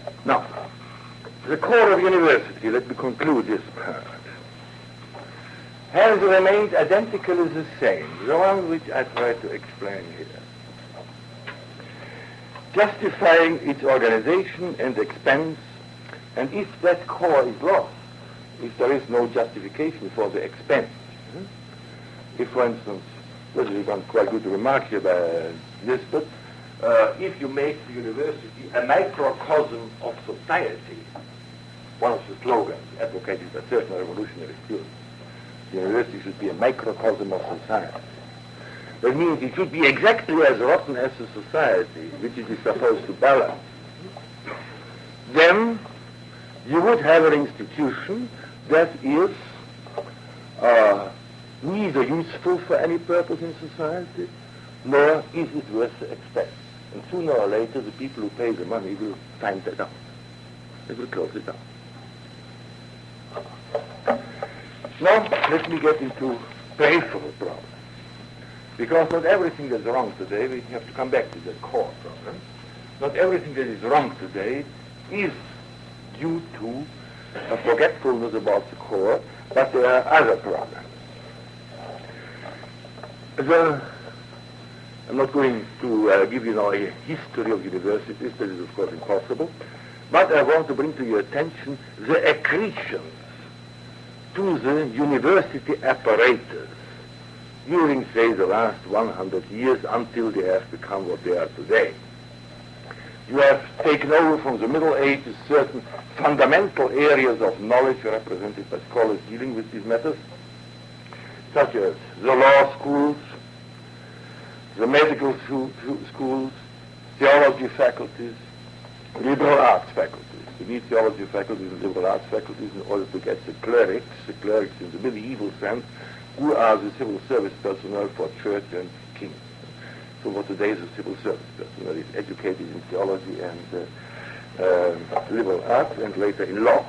Now, the core of university, let me conclude this part, has remained identically the same, the one which I try to explain here. Justifying its organization and expense, and if that core is lost, if there is no justification for the expense, if, for instance, this is one quite good remark here by Nisbet, if you make the university a microcosm of society, one of the slogans advocated by certain revolutionary students, the university should be a microcosm of society. That means it should be exactly as rotten as the society which it is supposed to balance. Then you would have an institution that is neither useful for any purpose in society, nor is it worth the expense. And sooner or later, the people who pay the money will find that out. They will close it down. Now, let me get into peripheral problems. Because not everything that's wrong today, we have to come back to the core problem. Not everything that is wrong today is due to a forgetfulness about the core, but there are other problems. I'm not going to give you now a history of universities, that is of course impossible, but I want to bring to your attention the accretions to the university apparatus during, say, the last 100 years until they have become what they are today. You have taken over from the Middle Ages certain fundamental areas of knowledge represented by scholars dealing with these matters, such as the law schools, the medical schools, theology faculties, liberal arts faculties. You need theology faculties and liberal arts faculties in order to get the clerics in the medieval sense, who are the civil service personnel for church and king. So for today, the civil service personnel is educated in theology and liberal arts and later in law.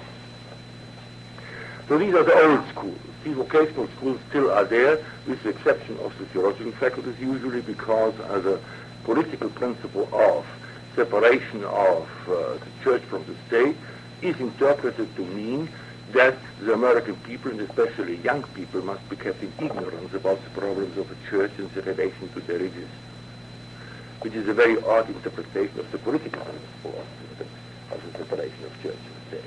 So these are the old schools. These vocational schools still are there, with the exception of the theological faculties, usually because as a political principle of separation of the church from the state is interpreted to mean that the American people, and especially young people, must be kept in ignorance about the problems of the church and the relation to the religious, which is a very odd interpretation of the political principle of the separation of church and state.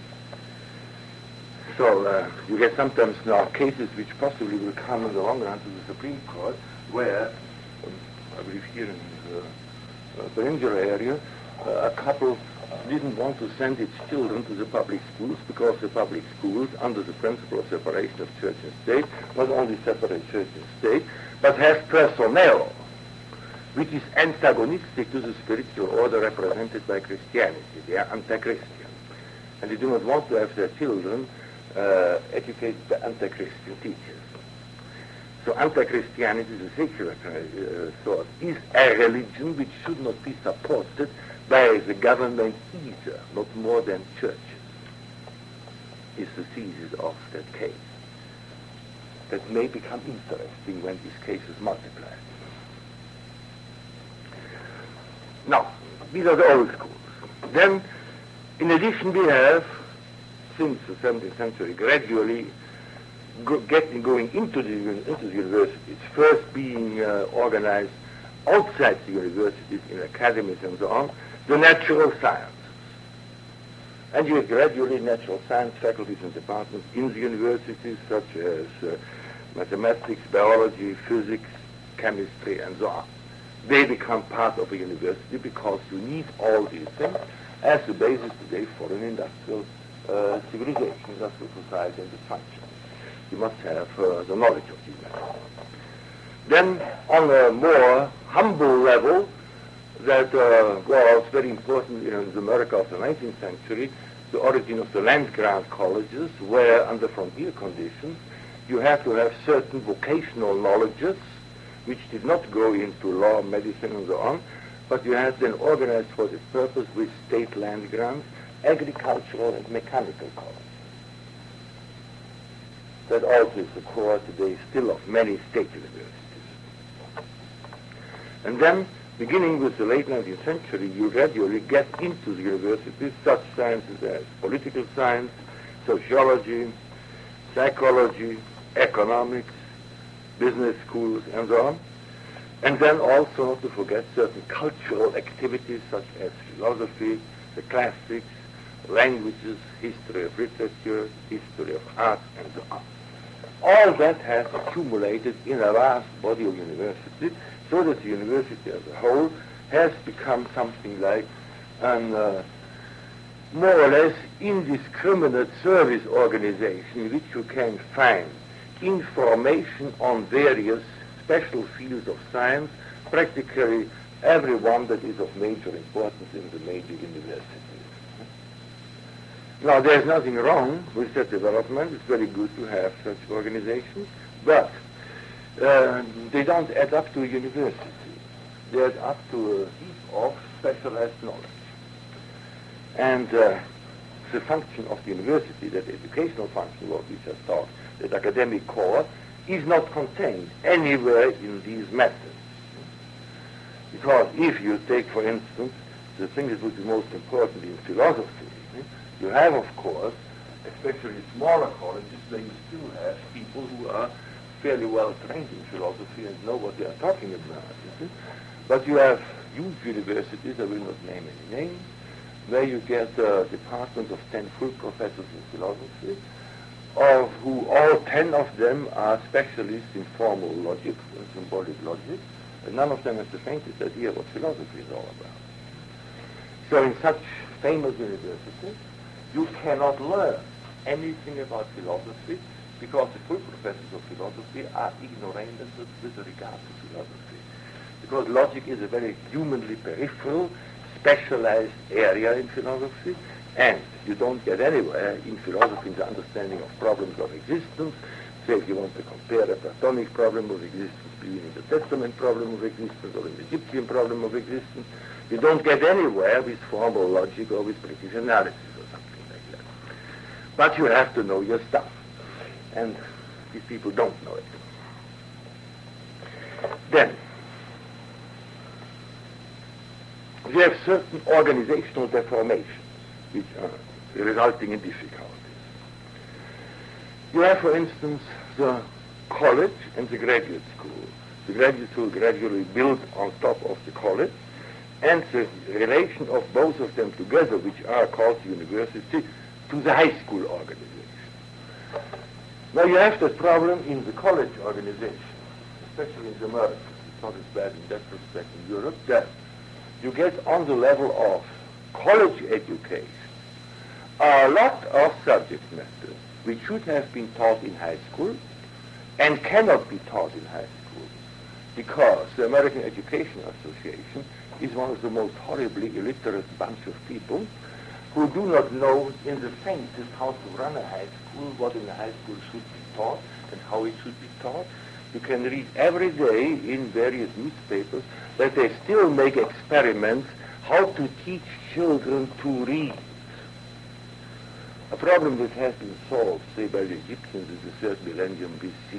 So you get sometimes now cases which possibly will come in the long run to the Supreme Court, where, I believe here in the Peninsular area, a couple didn't want to send its children to the public schools because the public schools, under the principle of separation of church and state, not only separate church and state, but has personnel which is antagonistic to the spiritual order represented by Christianity. They are anti-Christian. And they do not want to have their children educated by anti-Christian teachers. So anti-Christianity, the secular thought, is a religion which should not be supported by the government either, not more than churches, is the thesis of that case. That may become interesting when these cases multiply. Now, these are the old schools. Then, in addition, we have, since the 17th century, gradually going into the universities, first being organized outside the universities in academies and so on, the natural sciences. And you have gradually natural science faculties and departments in the universities, such as mathematics, biology, physics, chemistry, and so on. They become part of a university because you need all these things as the basis today for an industrial civilization, industrial society and its function. You must have the knowledge of these matters. Then, on a more humble level, that was very important in the America of the 19th century, the origin of the land-grant colleges, where under frontier conditions, you have to have certain vocational knowledges, which did not go into law, medicine, and so on, but you had then organized for this purpose with state land grants, agricultural and mechanical colleges. That also is the core today still of many state universities. And then Beginning with the late 19th century, you gradually get into the universities such sciences as political science, sociology, psychology, economics, business schools, and so on. And then also, not to forget, certain cultural activities such as philosophy, the classics, languages, history of literature, history of art, and so on. All that has accumulated in a vast body of university, so that the university as a whole has become something like an more or less indiscriminate service organization in which you can find information on various special fields of science, practically every one that is of major importance in the major universities. Now, there's nothing wrong with that development. It's very good to have such organizations, but they don't add up to a university. They add up to a heap of specialized knowledge. And the function of the university, that educational function, what we just talked, that academic core, is not contained anywhere in these methods. Because if you take, for instance, the thing that would be most important in philosophy, you have, of course, especially smaller colleges, where you still have people who are fairly well trained in philosophy and know what they are talking about. But you have huge universities, I will not name any names, where you get departments of 10 full professors in philosophy, of who all 10 of them are specialists in formal logic and symbolic logic, and none of them has the faintest idea what philosophy is all about. So in such famous universities, you cannot learn anything about philosophy because the full professors of philosophy are ignoramuses with regard to philosophy. Because logic is a very humanly peripheral, specialized area in philosophy, and you don't get anywhere in philosophy in the understanding of problems of existence. Say if you want to compare a Platonic problem of existence being in the Testament problem of existence or in the Egyptian problem of existence, you don't get anywhere with formal logic or with British analysis or something like that. But you have to know your stuff, and these people don't know it. Then, we have certain organizational deformations which are resulting in difficulties. You have, for instance, the college and the graduate school. The graduate school gradually built on top of the college, and the relation of both of them together, which are called the university, to the high school organization. Now you have that problem in the college organization, especially in the Americas. It's not as bad in that respect in Europe, that you get on the level of college education a lot of subject matter which should have been taught in high school and cannot be taught in high school because the American Education Association is one of the most horribly illiterate bunch of people who do not know in the faintest how to run a high school, what in a high school should be taught and how it should be taught. You can read every day in various newspapers that they still make experiments how to teach children to read. A problem that has been solved, say, by the Egyptians in the third millennium BC.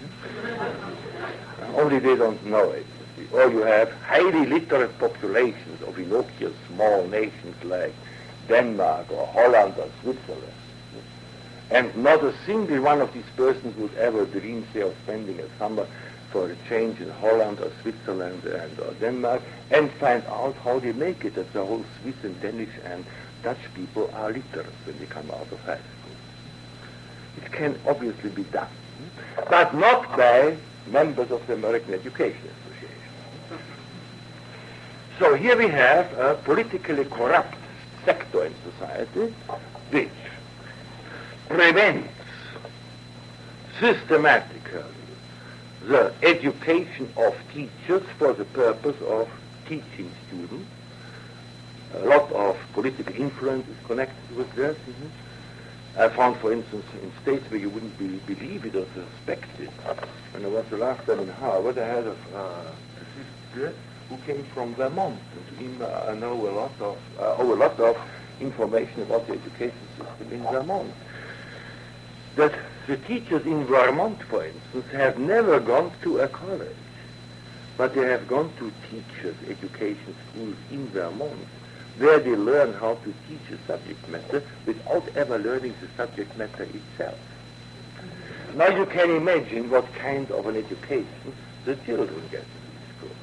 Only they don't know it. Or you have highly literate populations of innocuous small nations like Denmark or Holland or Switzerland. And not a single one of these persons would ever dream, say, of spending a summer for a change in Holland or Switzerland or Denmark and find out how they make it, that the whole Swiss and Danish and Dutch people are literate when they come out of high school. It can obviously be done, but not by members of the American Education Association. So here we have a politically corrupt sector in society which prevents systematically the education of teachers for the purpose of teaching students. A lot of political influence is connected with that. I found, for instance, in states where you wouldn't believe it or suspect it. When I was the last time in Harvard, I had a physicist who came from Vermont, and to him I know a lot of information about the education system in Vermont. That the teachers in Vermont, for instance, have never gone to a college, but they have gone to teachers' education schools in Vermont, where they learn how to teach a subject matter without ever learning the subject matter itself. Now you can imagine what kind of an education the children get in these schools.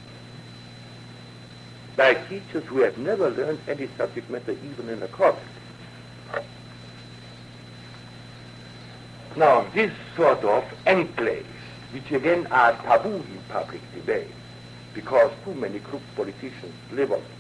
By teachers who have never learned any subject matter even in a college. Now, this sort of enclaves, which again are taboo in public debate, because too many crooked politicians live on it,